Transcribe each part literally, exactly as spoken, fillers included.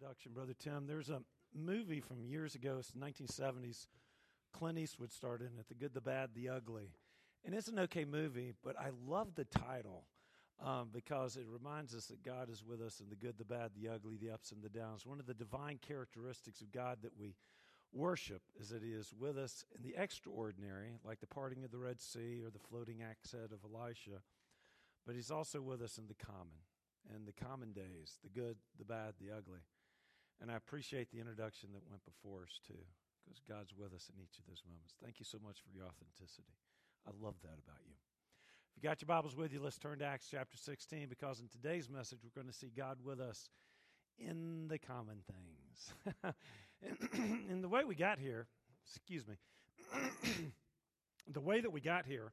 introduction, Brother Tim. There's a movie from years ago, it's the nineteen seventies. Clint Eastwood starred in it, The Good, the Bad, the Ugly. And it's an okay movie, but I love the title um, because it reminds us that God is with us in the good, the bad, the ugly, the ups and the downs. One of the divine characteristics of God that we worship is that He is with us in the extraordinary, like the parting of the Red Sea or the floating accent of Elisha, but He's also with us in the common, and the common days, the good, the bad, the ugly. And I appreciate the introduction that went before us, too, because God's with us in each of those moments. Thank you so much for your authenticity. I love that about you. If you got your Bibles with you, let's turn to Acts chapter sixteen, because in today's message, we're going to see God with us in the common things. and, and the way we got here, excuse me, the way that we got here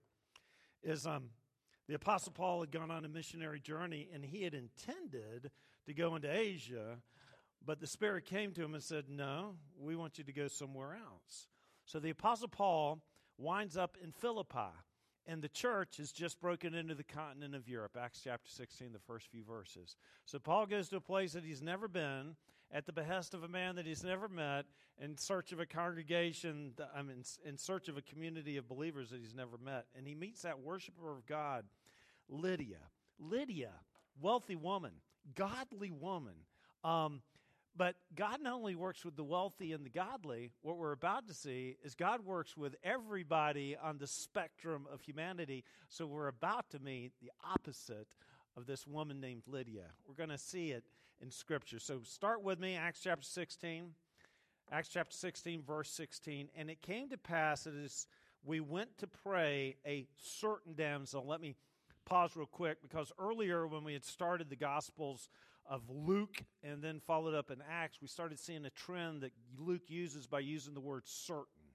is um, the Apostle Paul had gone on a missionary journey, and he had intended to go into Asia, but the Spirit came to him and said, no, we want you to go somewhere else. So the Apostle Paul winds up in Philippi, and the church is just broken into the continent of Europe. Acts chapter sixteen, the first few verses. So Paul goes to a place that he's never been, at the behest of a man that he's never met, in search of a congregation, I mean, in search of a community of believers that he's never met. And he meets that worshiper of God, Lydia. Lydia, wealthy woman, godly woman. Um, But God not only works with the wealthy and the godly, what we're about to see is God works with everybody on the spectrum of humanity. So we're about to meet the opposite of this woman named Lydia. We're going to see it in Scripture. So start with me, Acts chapter sixteen. Acts chapter sixteen, verse sixteen. And it came to pass that as we went to pray, a certain damsel. Let me pause real quick, because earlier when we had started the Gospels of Luke and then followed up in Acts, we started seeing a trend that Luke uses by using the word certain.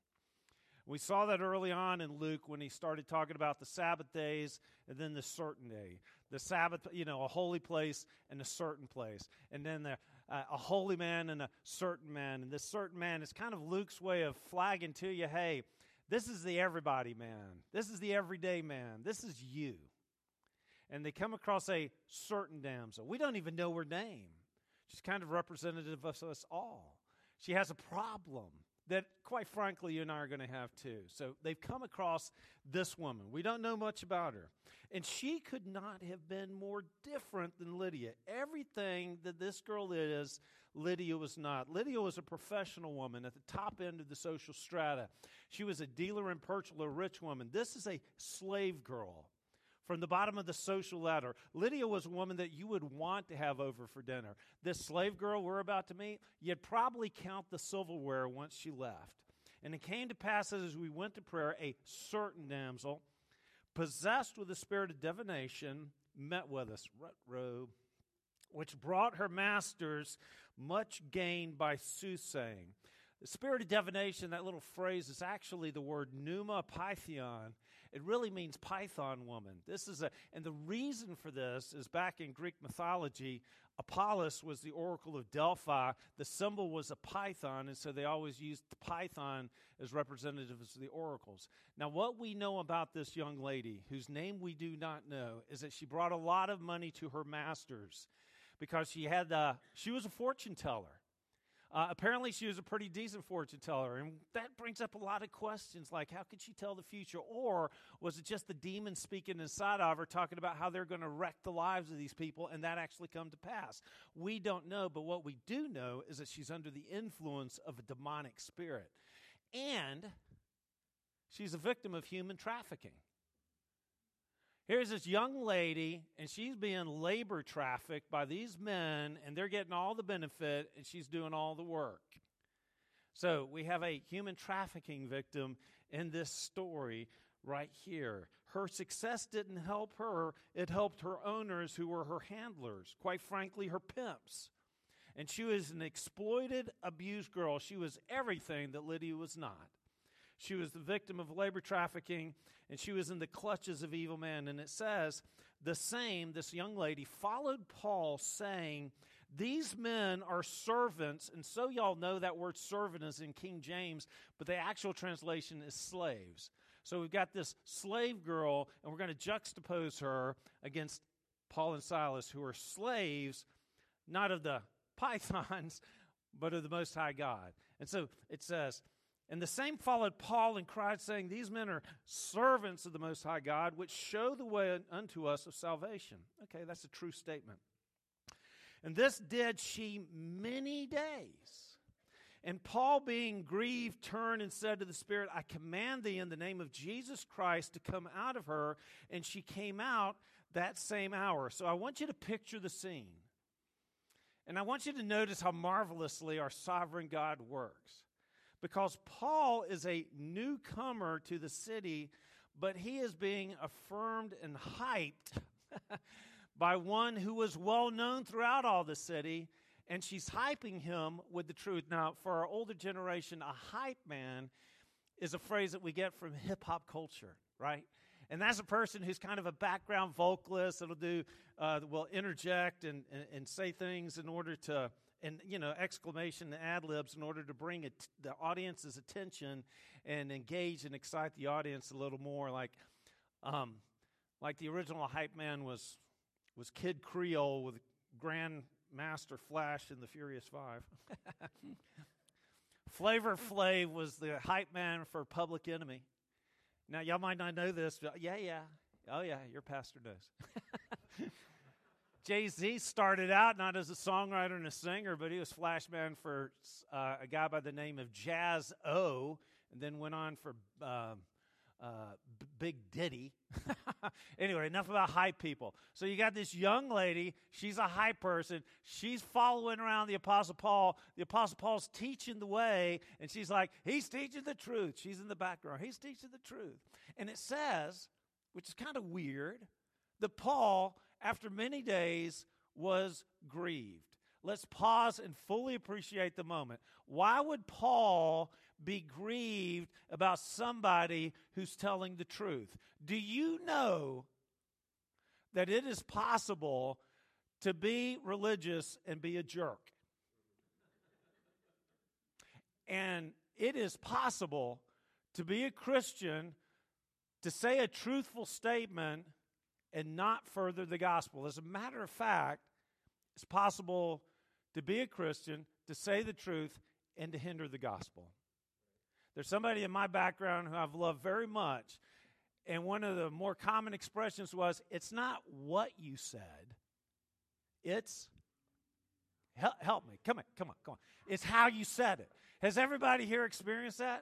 We saw that early on in Luke when he started talking about the Sabbath days and then the certain day. The Sabbath, you know, a holy place and a certain place. And then the, uh, a holy man and a certain man. And this certain man is kind of Luke's way of flagging to you, hey, this is the everybody man. This is the everyday man. This is you. And they come across a certain damsel. We don't even know her name. She's kind of representative of us all. She has a problem that, quite frankly, you and I are going to have too. So they've come across this woman. We don't know much about her. And she could not have been more different than Lydia. Everything that this girl is, Lydia was not. Lydia was a professional woman at the top end of the social strata. She was a dealer and purchaser, rich woman. This is a slave girl from the bottom of the social ladder. Lydia was a woman that you would want to have over for dinner. This slave girl we're about to meet, you'd probably count the silverware once she left. And it came to pass as we went to prayer, a certain damsel, possessed with the spirit of divination, met with us, Rut-robe, which brought her masters much gain by soothsaying. The spirit of divination, that little phrase, is actually the word pneuma python. It really means python woman. This is a, and the reason for this is back in Greek mythology, Apollos was the oracle of Delphi. The symbol was a python, and so they always used the python as representatives of the oracles. Now, what we know about this young lady, whose name we do not know, is that she brought a lot of money to her masters because she had uh, she was a fortune teller. Uh, apparently, she was a pretty decent fortune teller, and that brings up a lot of questions, like how could she tell the future? Or was it just the demon speaking inside of her, talking about how they're going to wreck the lives of these people, and that actually come to pass? We don't know, but what we do know is that she's under the influence of a demonic spirit, and she's a victim of human trafficking. Here's this young lady, and she's being labor trafficked by these men, and they're getting all the benefit, and she's doing all the work. So we have a human trafficking victim in this story right here. Her success didn't help her. It helped her owners, who were her handlers, quite frankly, her pimps. And she was an exploited, abused girl. She was everything that Lydia was not. She was the victim of labor trafficking, and she was in the clutches of evil men. And it says, the same, this young lady, followed Paul, saying, these men are servants. And so y'all know that word servant is in King James, but the actual translation is slaves. So we've got this slave girl, and we're going to juxtapose her against Paul and Silas, who are slaves, not of the pythons, but of the Most High God. And so it says, and the same followed Paul and cried, saying, these men are servants of the Most High God, which show the way unto us of salvation. Okay, that's a true statement. And this did she many days. And Paul, being grieved, turned and said to the Spirit, I command thee in the name of Jesus Christ to come out of her. And she came out that same hour. So I want you to picture the scene. And I want you to notice how marvelously our sovereign God works. Because Paul is a newcomer to the city, but he is being affirmed and hyped by one who was well known throughout all the city, and she's hyping him with the truth. Now, for our older generation, a hype man is a phrase that we get from hip-hop culture, right? And that's a person who's kind of a background vocalist that'll do, uh, will interject and, and, and say things in order to, and, you know, exclamation and ad-libs in order to bring it, the audience's attention and engage and excite the audience a little more. Like, um, like the original hype man was was Kid Creole with Grandmaster Flash in the Furious Five. Flavor Flav was the hype man for Public Enemy. Now, y'all might not know this, but yeah, yeah. Oh, yeah, your pastor knows. Jay-Z started out not as a songwriter and a singer, but he was flashman for uh, a guy by the name of Jazz O, and then went on for uh, uh, B- Big Diddy. Anyway, enough about hype people. So you got this young lady. She's a hype person. She's following around the Apostle Paul. The Apostle Paul's teaching the way, and she's like, he's teaching the truth. She's in the background. He's teaching the truth. And it says, which is kind of weird, that Paul, after many days, was grieved. Let's pause and fully appreciate the moment. Why would Paul be grieved about somebody who's telling the truth? Do you know that it is possible to be religious and be a jerk? And it is possible to be a Christian, to say a truthful statement, and not further the gospel. As a matter of fact, it's possible to be a Christian, to say the truth, and to hinder the gospel. There's somebody in my background who I've loved very much, and one of the more common expressions was, it's not what you said, it's, help, help me, come on, come on, come on. It's how you said it. Has everybody here experienced that?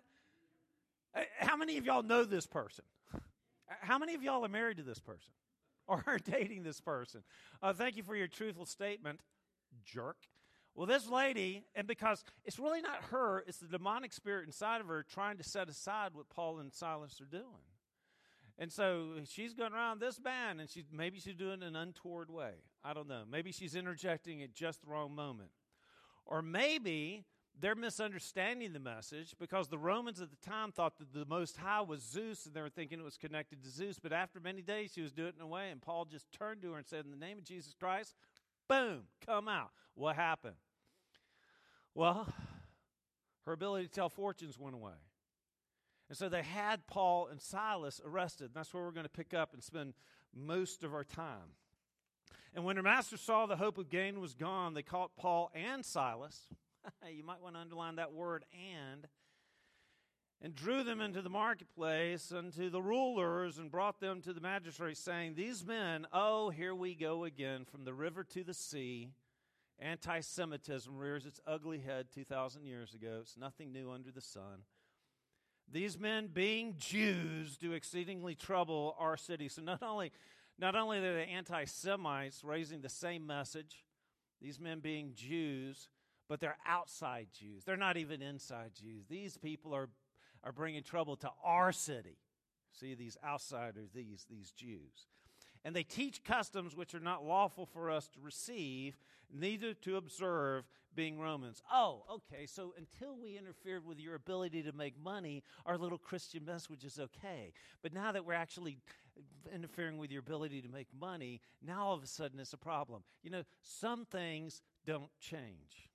How many of y'all know this person? How many of y'all are married to this person? Or are dating this person? Uh, thank you for your truthful statement, jerk. Well, this lady, and because it's really not her, it's the demonic spirit inside of her trying to set aside what Paul and Silas are doing. And so she's going around this band, and she's maybe she's doing it in an untoward way. I don't know. Maybe she's interjecting at just the wrong moment. Or maybe they're misunderstanding the message because the Romans at the time thought that the Most High was Zeus, and they were thinking it was connected to Zeus. But after many days, she was doing it in a way, and Paul just turned to her and said, in the name of Jesus Christ, boom, come out. What happened? Well, her ability to tell fortunes went away. And so they had Paul and Silas arrested. And that's where we're going to pick up and spend most of our time. And when their master saw the hope of gain was gone, they caught Paul and Silas. You might want to underline that word, and, and drew them into the marketplace unto the rulers and brought them to the magistrates, saying, these men, oh, here we go again, from the river to the sea. Anti-Semitism rears its ugly head two thousand years ago. It's nothing new under the sun. These men, being Jews, do exceedingly trouble our city. So not only, not only are they anti-Semites raising the same message, these men being Jews, but they're outside Jews. They're not even inside Jews. These people are, are bringing trouble to our city. See, these outsiders, these, these Jews. And they teach customs which are not lawful for us to receive, neither to observe, being Romans. Oh, okay, so until we interfered with your ability to make money, our little Christian message is okay. But now that we're actually interfering with your ability to make money, now all of a sudden it's a problem. You know, some things don't change.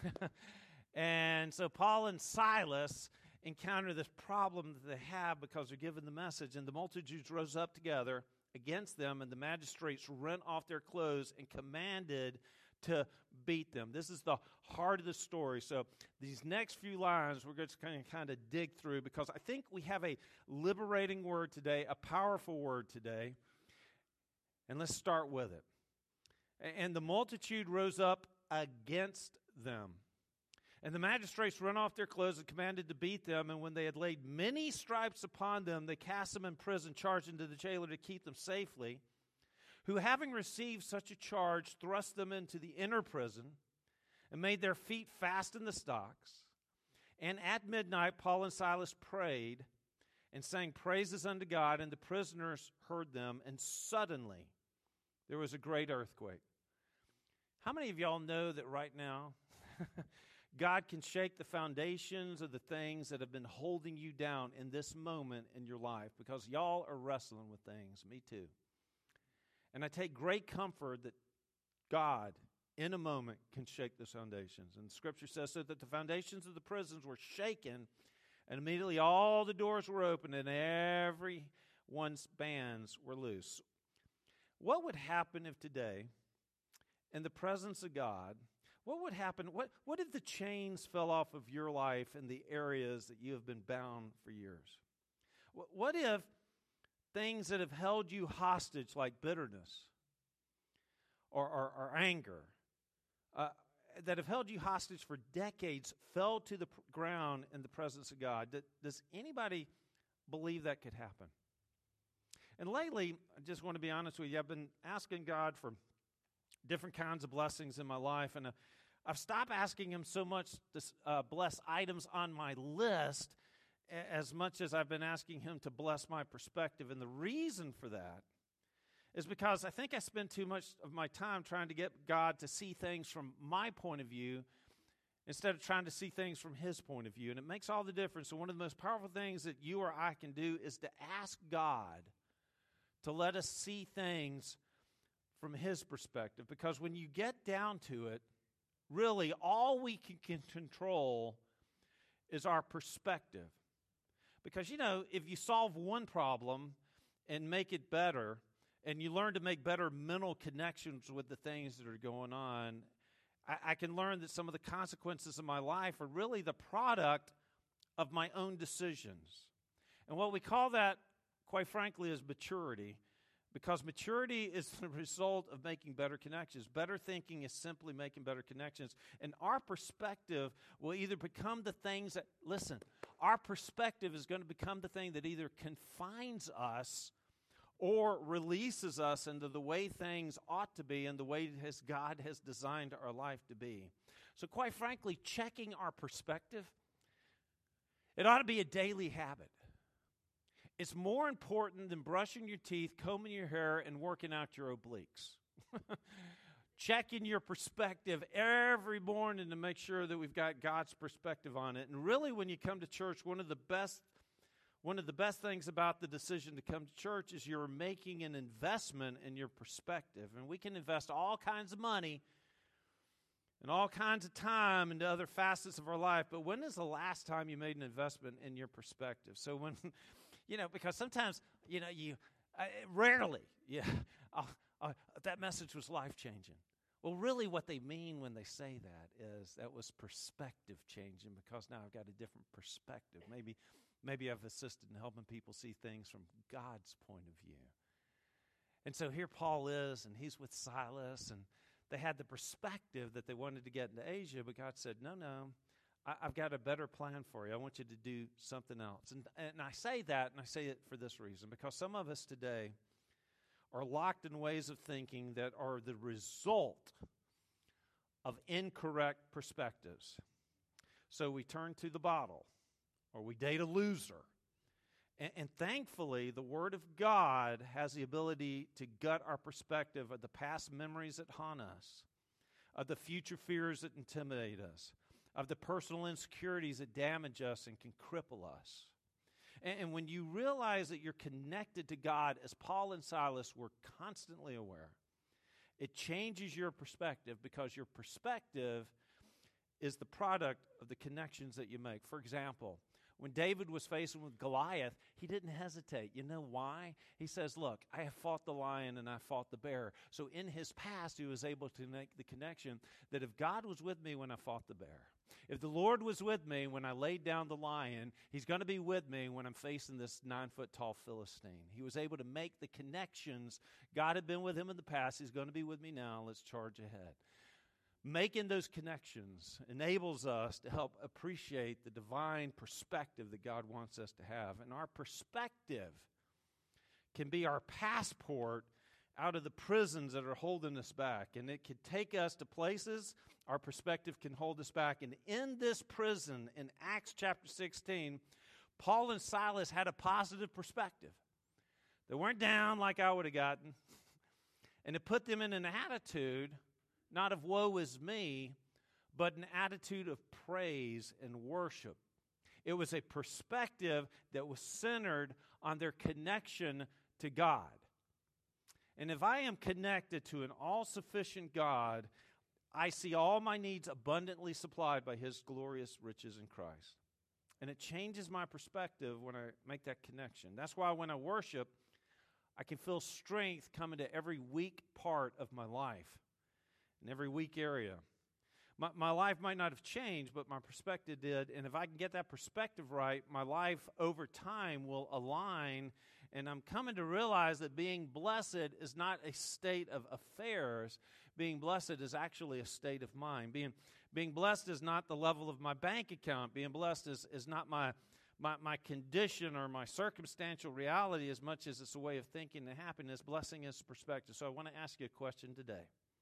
And so Paul and Silas encounter this problem that they have because they're given the message, and the multitudes rose up together against them, and the magistrates rent off their clothes and commanded to beat them. This is the heart of the story. So these next few lines we're going to kind of, kind of dig through, because I think we have a liberating word today, a powerful word today. And let's start with it. And the multitude rose up against them. And the magistrates rent off their clothes and commanded to beat them. And when they had laid many stripes upon them, they cast them in prison, charging to the jailer to keep them safely, who, having received such a charge, thrust them into the inner prison and made their feet fast in the stocks. And at midnight Paul and Silas prayed and sang praises unto God, and the prisoners heard them, and suddenly there was a great earthquake. How many of y'all know that right now God can shake the foundations of the things that have been holding you down in this moment in your life? Because y'all are wrestling with things. Me too. And I take great comfort that God, in a moment, can shake those foundations. And the Scripture says so that the foundations of the prisons were shaken, and immediately all the doors were opened, and everyone's bands were loose. What would happen if today, in the presence of God, what would happen? What, what if the chains fell off of your life in the areas that you have been bound for years? What, what if things that have held you hostage, like bitterness or, or, or anger, uh, that have held you hostage for decades, fell to the ground in the presence of God? Does anybody believe that could happen? And lately, I just want to be honest with you, I've been asking God for different kinds of blessings in my life, and uh, I've stopped asking Him so much to uh, bless items on my list a- as much as I've been asking Him to bless my perspective. And the reason for that is because I think I spend too much of my time trying to get God to see things from my point of view instead of trying to see things from His point of view. And it makes all the difference. So one of the most powerful things that you or I can do is to ask God to let us see things from His perspective. Because when you get down to it, really all we can, can control is our perspective. Because, you know, if you solve one problem and make it better, and you learn to make better mental connections with the things that are going on, I, I can learn that some of the consequences of my life are really the product of my own decisions. And what we call that, quite frankly, is maturity. Because maturity is the result of making better connections. Better thinking is simply making better connections. And our perspective will either become the things that, listen, our perspective is going to become the thing that either confines us or releases us into the way things ought to be and the way has God has designed our life to be. So quite frankly, checking our perspective, it ought to be a daily habit. It's more important than brushing your teeth, combing your hair, and working out your obliques. Checking your perspective every morning to make sure that we've got God's perspective on it. And really, when you come to church, one of the best one of the best things about the decision to come to church is you're making an investment in your perspective. And we can invest all kinds of money and all kinds of time into other facets of our life. But when is the last time you made an investment in your perspective? So when... You know, because sometimes, you know, you uh, rarely, yeah, uh, uh, that message was life-changing. Well, really what they mean when they say that is that was perspective changing, because now I've got a different perspective. Maybe, maybe I've assisted in helping people see things from God's point of view. And so here Paul is, and he's with Silas, and they had the perspective that they wanted to get into Asia, but God said, no, no. I've got a better plan for you. I want you to do something else. And, and I say that, and I say it for this reason, because some of us today are locked in ways of thinking that are the result of incorrect perspectives. So we turn to the bottle, or we date a loser. And, and thankfully, the Word of God has the ability to gut our perspective of the past memories that haunt us, of the future fears that intimidate us, of the personal insecurities that damage us and can cripple us. And, and when you realize that you're connected to God, as Paul and Silas were constantly aware, it changes your perspective, because your perspective is the product of the connections that you make. For example, When David was facing with Goliath, he didn't hesitate. You know why? He says, look, I have fought the lion and I fought the bear. So in his past, he was able to make the connection that if God was with me when I fought the bear, if the Lord was with me when I laid down the lion, he's going to be with me when I'm facing this nine-foot-tall Philistine. He was able to make the connections. God had been with him in the past. He's going to be with me now. Let's charge ahead. Making those connections enables us to help appreciate the divine perspective that God wants us to have. And our perspective can be our passport out of the prisons that are holding us back. And it can take us to places our perspective can hold us back. And in this prison, in Acts chapter sixteen, Paul and Silas had a positive perspective. They weren't down like I would have gotten. And it put them in an attitude not of woe is me, but an attitude of praise and worship. It was a perspective that was centered on their connection to God. And if I am connected to an all-sufficient God, I see all my needs abundantly supplied by His glorious riches in Christ. And it changes my perspective when I make that connection. That's why when I worship, I can feel strength coming to every weak part of my life. In every weak area. My, my life might not have changed, but my perspective did. And if I can get that perspective right, my life over time will align. And I'm coming to realize that being blessed is not a state of affairs. Being blessed is actually a state of mind. Being, being blessed is not the level of my bank account. Being blessed is, is not my, my, my condition or my circumstantial reality as much as it's a way of thinking and happiness. Blessing is perspective. So I want to ask you a question today.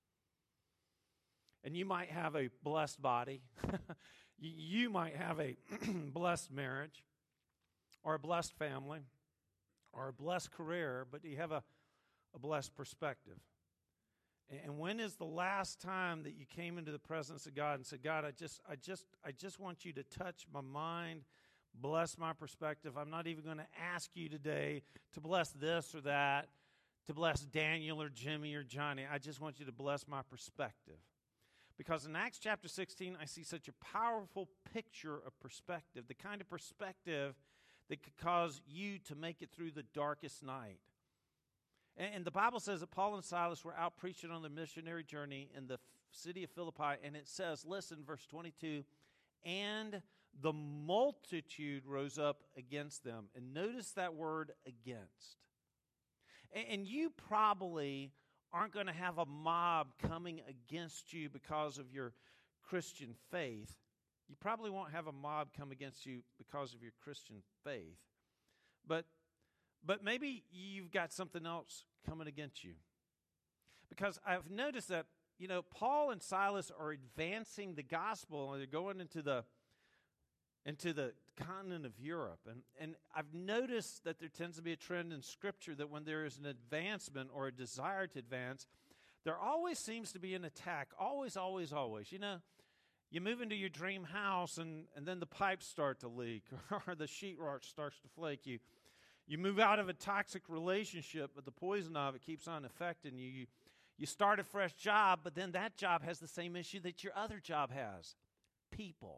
And you might have a blessed body. You might have a blessed marriage or a blessed family or a blessed career, but you have a, a blessed perspective. And when is the last time that you came into the presence of God and said, God, I just, I just, I just want you to touch my mind, bless my perspective. I'm not even going to ask you today to bless this or that, to bless Daniel or Jimmy or Johnny. I just want you to bless my perspective. Because in Acts chapter sixteen, I see such a powerful picture of perspective, the kind of perspective that could cause you to make it through the darkest night. And, and the Bible says that Paul and Silas were out preaching on their missionary journey in the f- city of Philippi, and it says, listen, verse twenty-two, and the multitude rose up against them. And notice that word against. And, and you probably aren't going to have a mob coming against you because of your Christian faith. You probably won't have a mob come against you because of your Christian faith. But, but maybe you've got something else coming against you. Because I've noticed that, you know, Paul and Silas are advancing the gospel, and they're going into the into the continent of Europe. And, and I've noticed that there tends to be a trend in Scripture that when there is an advancement or a desire to advance, there always seems to be an attack. Always, always, always. You know, you move into your dream house and, and then the pipes start to leak or the sheetrock starts to flake. You, you move out of a toxic relationship, but the poison of it keeps on affecting you. You, you start a fresh job, but then that job has the same issue that your other job has. People.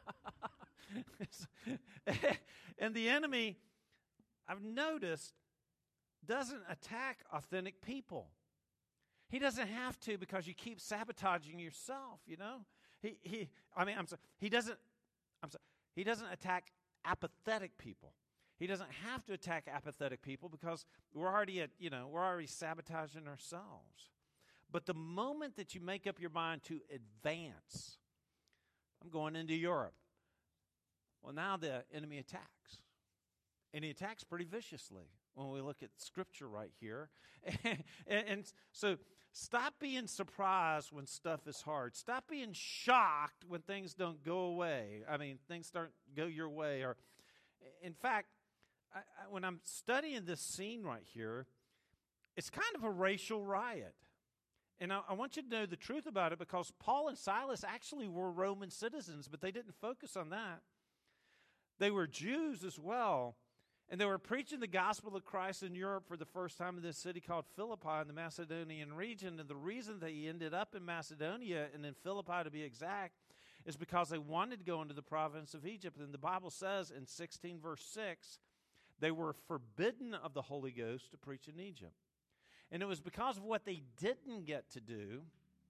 And the enemy, I've noticed, doesn't attack authentic people. He doesn't have to because you keep sabotaging yourself, you know. He he I mean I'm sorry, he doesn't I'm sorry, he doesn't attack apathetic people. He doesn't have to attack apathetic people because we're already at, you know, we're already sabotaging ourselves. But the moment that you make up your mind to advance, I'm going into Europe. Well, now the enemy attacks. And he attacks pretty viciously when we look at Scripture right here. and, and so stop being surprised when stuff is hard. Stop being shocked when things don't go away. I mean, things don't go your way. Or, in fact, I, I, when I'm studying this scene right here, it's kind of a racial riot. And I, I want you to know the truth about it because Paul and Silas actually were Roman citizens, but they didn't focus on that. They were Jews as well, and they were preaching the gospel of Christ in Europe for the first time in this city called Philippi in the Macedonian region. And the reason they ended up in Macedonia, and in Philippi to be exact, is because they wanted to go into the province of Egypt. And the Bible says in sixteen verse six, they were forbidden of the Holy Ghost to preach in Egypt. And it was because of what they didn't get to do,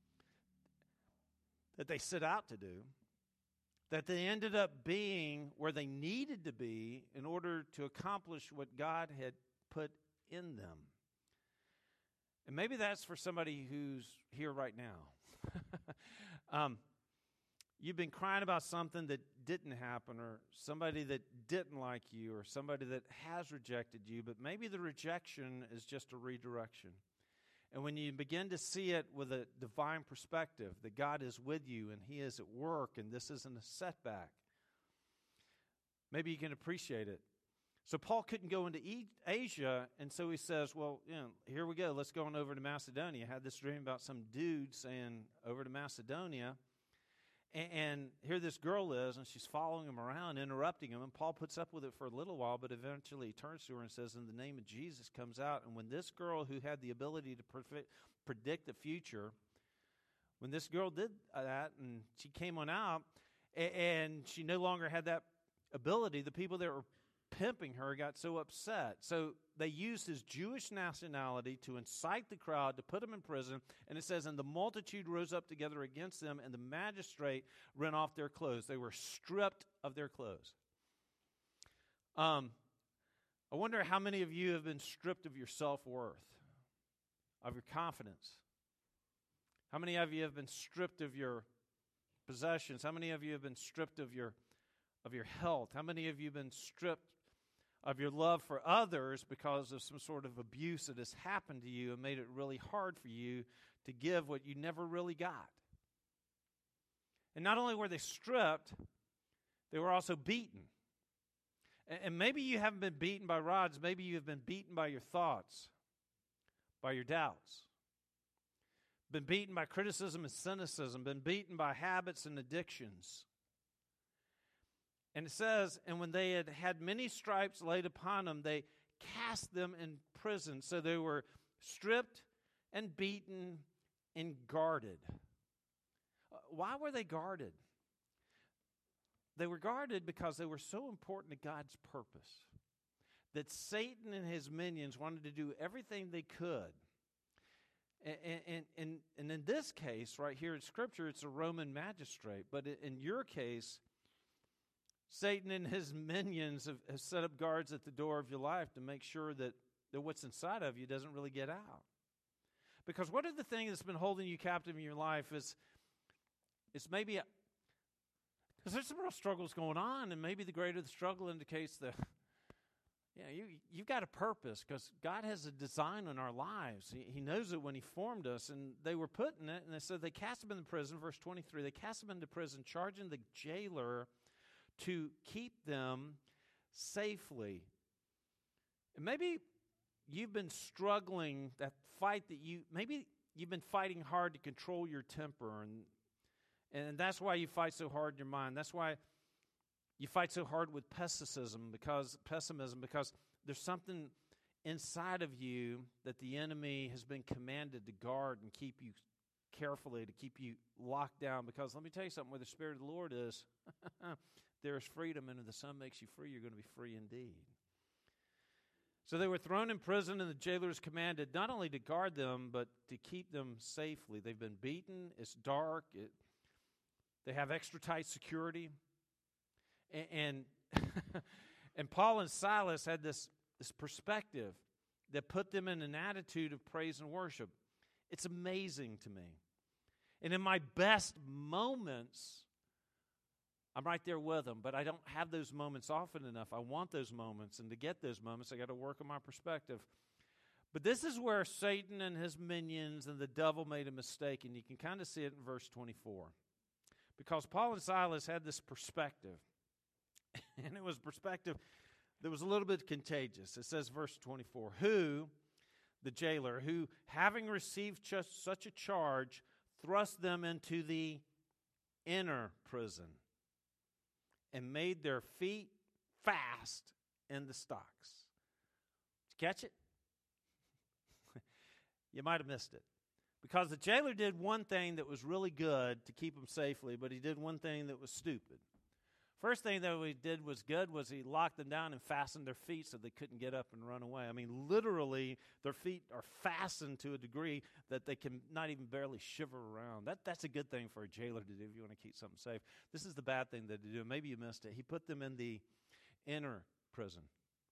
that they set out to do, that they ended up being where they needed to be in order to accomplish what God had put in them. And maybe that's for somebody who's here right now. um, you've been crying about something that didn't happen, or somebody that didn't like you, or somebody that has rejected you, but maybe the rejection is just a redirection. And when you begin to see it with a divine perspective, that God is with you and He is at work and this isn't a setback, maybe you can appreciate it. So Paul couldn't go into Asia, and so he says, well, you know, here we go. Let's go on over to Macedonia. I had this dream about some dude saying, over to Macedonia. And, and here this girl is, and she's following him around, interrupting him. And Paul puts up with it for a little while, but eventually he turns to her and says, in the name of Jesus, comes out. And when this girl who had the ability to pre- predict the future, when this girl did that, and she came on out, and, and she no longer had that ability, the people that were pimping her got so upset. So they used his Jewish nationality to incite the crowd, to put him in prison. And it says, and the multitude rose up together against them, and the magistrate rent off their clothes. They were stripped of their clothes. Um, I wonder how many of you have been stripped of your self-worth, of your confidence. How many of you have been stripped of your possessions? How many of you have been stripped of your of your health? How many of you have been stripped of your love for others because of some sort of abuse that has happened to you and made it really hard for you to give what you never really got? And not only were they stripped, they were also beaten. And maybe you haven't been beaten by rods. Maybe you have been beaten by your thoughts, by your doubts. Been beaten by criticism and cynicism. Been beaten by habits and addictions. And it says, and when they had had many stripes laid upon them, they cast them in prison. So they were stripped and beaten and guarded. Why were they guarded? They were guarded because they were so important to God's purpose that Satan and his minions wanted to do everything they could. And, and, and, and in this case, right here in Scripture, it's a Roman magistrate. But in your case, Satan and his minions have, have set up guards at the door of your life to make sure that, that what's inside of you doesn't really get out. Because what are the things that's been holding you captive in your life is, is maybe, because there's some real struggles going on, and maybe the greater the struggle indicates the, yeah, you, you've got a purpose, because God has a design on our lives. He, he knows it when He formed us, and they were put in it, and they said they cast them in the prison, verse twenty-three, they cast them into prison, charging the jailer to keep them safely. And maybe you've been struggling, that fight that you, maybe you've been fighting hard to control your temper, and and that's why you fight so hard in your mind. That's why you fight so hard with pessimism, because pessimism, because there's something inside of you that the enemy has been commanded to guard and keep you carefully, to keep you locked down. Because let me tell you something, where the Spirit of the Lord is, there is freedom, and if the Son makes you free, you're going to be free indeed. So they were thrown in prison, and the jailers commanded not only to guard them, but to keep them safely. They've been beaten. It's dark. It, they have extra tight security. And and, and Paul and Silas had this, this perspective that put them in an attitude of praise and worship. It's amazing to me. And in my best moments, I'm right there with them, but I don't have those moments often enough. I want those moments, and to get those moments, I got to work on my perspective. But this is where Satan and his minions and the devil made a mistake, and you can kind of see it in verse twenty-four. Because Paul and Silas had this perspective, and it was perspective that was a little bit contagious. It says, verse twenty-four, who, the jailer, who, having received just such a charge, thrust them into the inner prison and made their feet fast in the stocks. Did you catch it? You might have missed it. Because the jailer did one thing that was really good to keep him safely, but he did one thing that was stupid. First thing that he did was good was he locked them down and fastened their feet so they couldn't get up and run away. I mean, literally, their feet are fastened to a degree that they can not even barely shiver around. That, that's a good thing for a jailer to do if you want to keep something safe. This is the bad thing that they do. Maybe you missed it. He put them in the inner prison.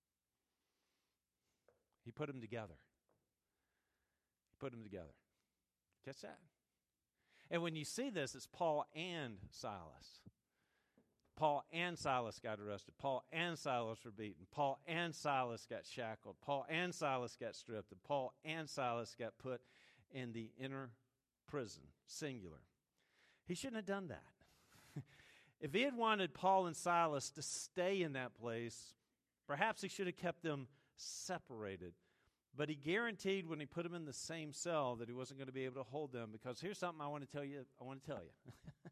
He put them together. He put them together. Catch that? And when you see this, it's Paul and Silas. Paul and Silas got arrested. Paul and Silas were beaten. Paul and Silas got shackled. Paul and Silas got stripped. And Paul and Silas got put in the inner prison, singular. He shouldn't have done that. If he had wanted Paul and Silas to stay in that place, perhaps he should have kept them separated. But he guaranteed when he put them in the same cell that he wasn't going to be able to hold them, because here's something I want to tell you. I want to tell you.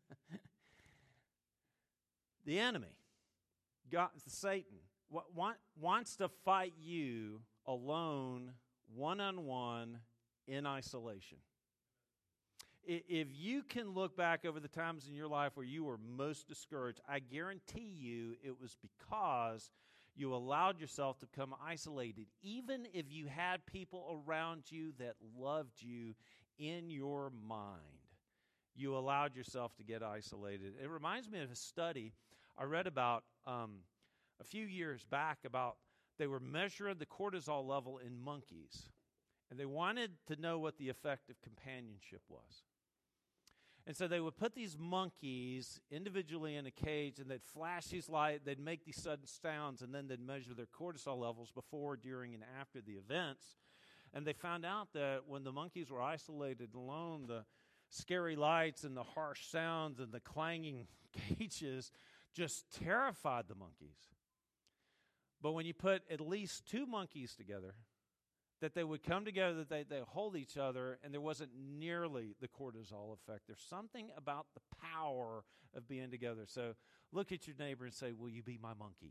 The enemy, God, Satan, want, wants to fight you alone, one-on-one, in isolation. If you can look back over the times in your life where you were most discouraged, I guarantee you it was because you allowed yourself to become isolated, even if you had people around you that loved you in your mind. You allowed yourself to get isolated. It reminds me of a study I read about um, a few years back about they were measuring the cortisol level in monkeys, and they wanted to know what the effect of companionship was. And so they would put these monkeys individually in a cage, and they'd flash these lights, they'd make these sudden sounds, and then they'd measure their cortisol levels before, during, and after the events. And they found out that when the monkeys were isolated alone, the scary lights and the harsh sounds and the clanging cages just terrified the monkeys. But when you put at least two monkeys together, that they would come together, that they, they hold each other, and there wasn't nearly the cortisol effect. There's something about the power of being together. So look at your neighbor and say, will you be my monkey?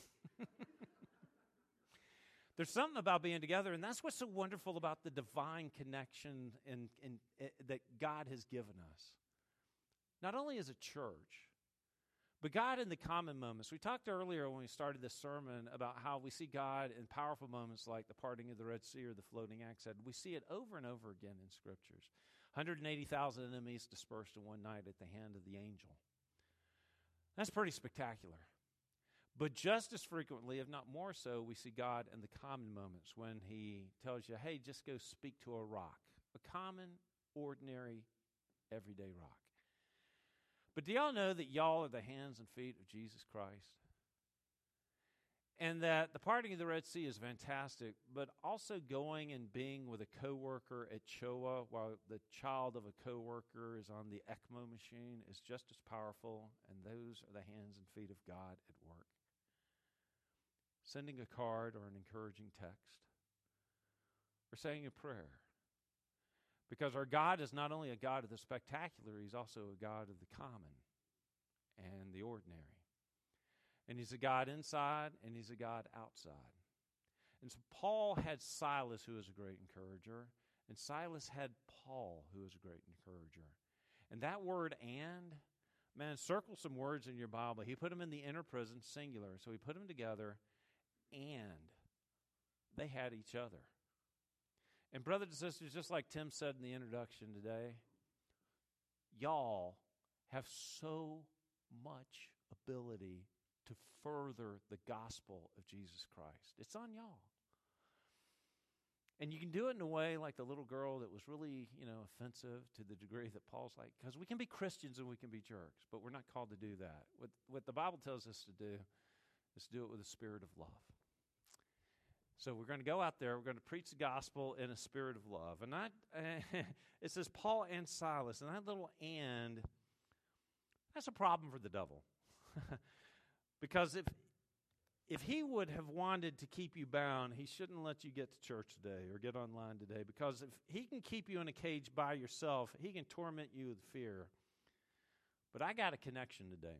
There's something about being together, and that's what's so wonderful about the divine connection in, in, in, that God has given us. Not only as a church, but God in the common moments. We talked earlier when we started this sermon about how we see God in powerful moments like the parting of the Red Sea or the floating axe head. We see it over and over again in Scriptures. one hundred eighty thousand enemies dispersed in one night at the hand of the angel. That's pretty spectacular. But just as frequently, if not more so, we see God in the common moments when he tells you, hey, just go speak to a rock, a common, ordinary, everyday rock. But do y'all know that y'all are the hands and feet of Jesus Christ? And that the parting of the Red Sea is fantastic, but also going and being with a coworker at C H O A while the child of a coworker is on the ECMO machine is just as powerful, and those are the hands and feet of God at work. Sending a card or an encouraging text, or saying a prayer. Because our God is not only a God of the spectacular, he's also a God of the common and the ordinary. And he's a God inside, and he's a God outside. And so Paul had Silas, who was a great encourager, and Silas had Paul, who was a great encourager. And that word "and," man, circle some words in your Bible. He put them in the inner prison, singular. So he put them together, and they had each other. And brothers and sisters, just like Tim said in the introduction today, y'all have so much ability to further the gospel of Jesus Christ. It's on y'all. And you can do it in a way like the little girl that was really, you know, offensive to the degree that Paul's like, because we can be Christians and we can be jerks, but we're not called to do that. What, what the Bible tells us to do is to do it with a spirit of love. So we're going to go out there, we're going to preach the gospel in a spirit of love. And that, uh, it says Paul and Silas, and that little "and," that's a problem for the devil. Because if if he would have wanted to keep you bound, he shouldn't let you get to church today or get online today. Because if he can keep you in a cage by yourself, he can torment you with fear. But I got a connection today.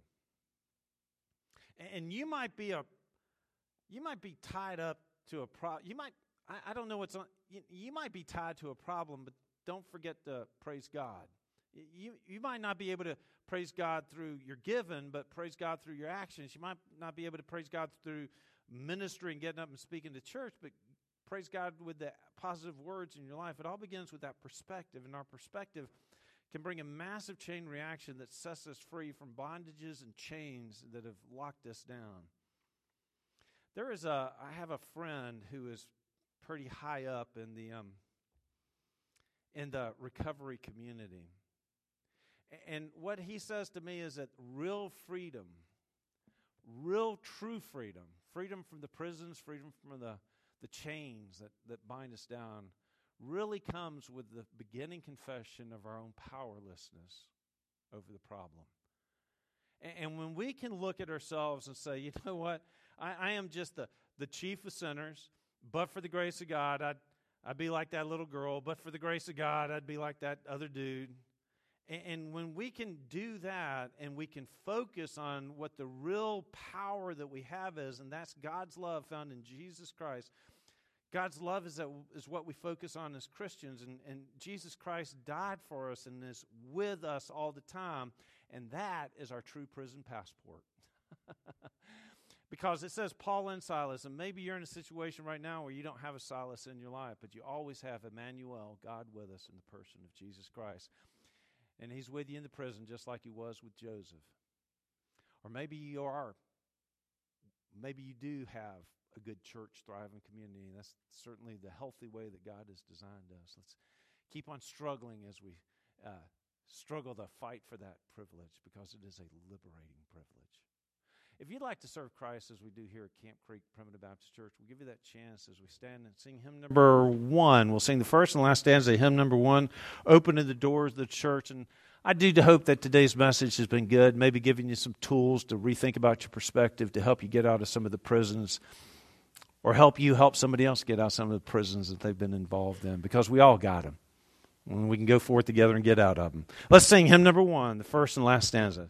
And you might be a, you might be tied up to a problem. You might, I, I don't know what's on, you, you might be tied to a problem, but don't forget to praise God. You, you might not be able to praise God through your giving, but praise God through your actions. You might not be able to praise God through ministry and getting up and speaking to church, but praise God with the positive words in your life. It all begins with that perspective, and our perspective can bring a massive chain reaction that sets us free from bondages and chains that have locked us down. There is a, I have a friend who is pretty high up in the um, in the recovery community. And what he says to me is that real freedom, real true freedom, freedom from the prisons, freedom from the, the chains that, that bind us down, really comes with the beginning confession of our own powerlessness over the problem. And, and when we can look at ourselves and say, you know what, I, I am just the, the chief of sinners, but for the grace of God, I'd, I'd be like that little girl, but for the grace of God, I'd be like that other dude. And when we can do that and we can focus on what the real power that we have is, and that's God's love found in Jesus Christ. God's love is, that, is what we focus on as Christians, and, and Jesus Christ died for us and is with us all the time, and that is our true prison passport. Because it says Paul and Silas, and maybe you're in a situation right now where you don't have a Silas in your life, but you always have Emmanuel, God with us, in the person of Jesus Christ. And he's with you in the prison just like he was with Joseph. Or maybe you are, maybe you do have a good church, thriving community, and that's certainly the healthy way that God has designed us. Let's keep on struggling as we uh, struggle to fight for that privilege, because it is a liberating privilege. If you'd like to serve Christ as we do here at Camp Creek Primitive Baptist Church, we'll give you that chance as we stand and sing hymn number one. We'll sing the first and last stanza of hymn number one, Opening the Doors of the Church. And I do hope that today's message has been good, maybe giving you some tools to rethink about your perspective, to help you get out of some of the prisons, or help you help somebody else get out of some of the prisons that they've been involved in, because we all got them. And we can go forth together and get out of them. Let's sing hymn number one, the first and last stanza.